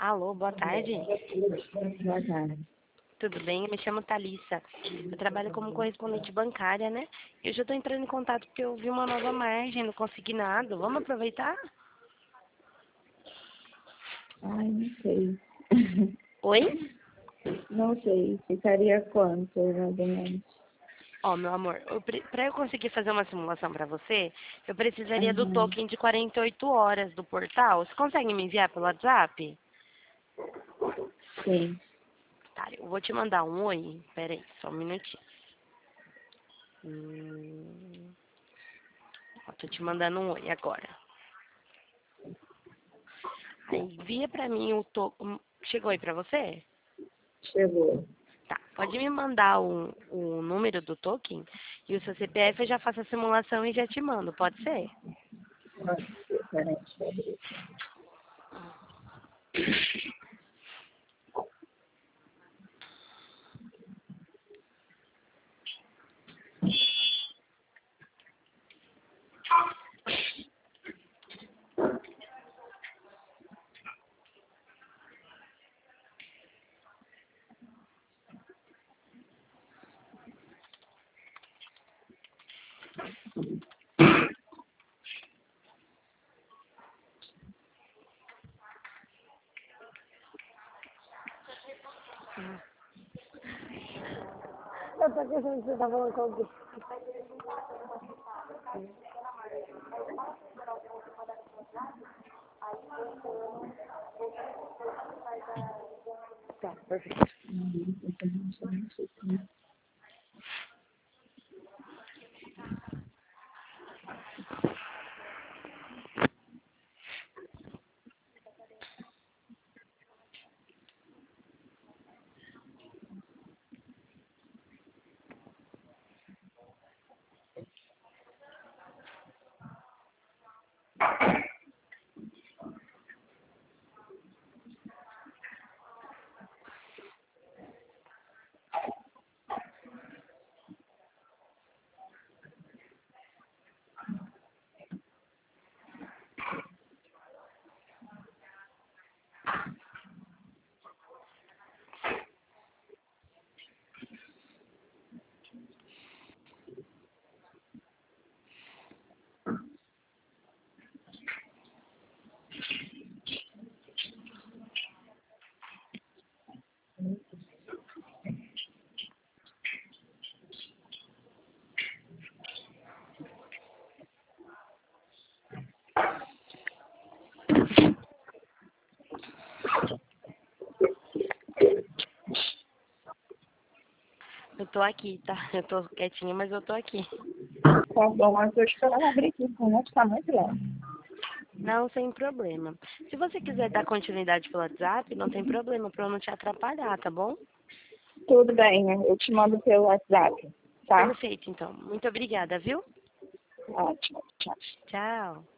Alô, boa tarde. Boa tarde. Tudo bem? Eu me chamo Thalissa. Eu trabalho como correspondente bancária, né? Eu já estou entrando em contato porque eu vi uma nova margem no consignado. Vamos aproveitar? Ai, não sei. Oi? Não sei. Ficaria quanto, mais ou menos? Ó, meu amor, para eu conseguir fazer uma simulação para você, eu precisaria do Aham. token de 48 horas do portal. Você consegue me enviar pelo WhatsApp? Sim. Tá, eu vou te mandar um oi. Pera aí, só um minutinho. Ó, tô te mandando um oi agora. Aí, envia pra mim o token. Chegou aí pra você? Chegou. Tá, pode me mandar o número do token e o seu CPF, eu já faço a simulação e já te mando, pode ser? Pode ser, peraí, deixa eu abrir. Eu tô pensando que você tá falando com alguém. Tá, perfeito. Não sei como. Eu tô aqui, tá? Eu tô quietinha, mas eu tô aqui. Tá bom, mas eu acho que ela vai abrir aqui, senão tá muito longe. Não, sem problema. Se você quiser dar continuidade pelo WhatsApp, não tem problema, pra eu não te atrapalhar, tá bom? Tudo bem, né? Eu te mando pelo WhatsApp, tá? Perfeito, então. Muito obrigada, viu? Ótimo, tchau. Tchau.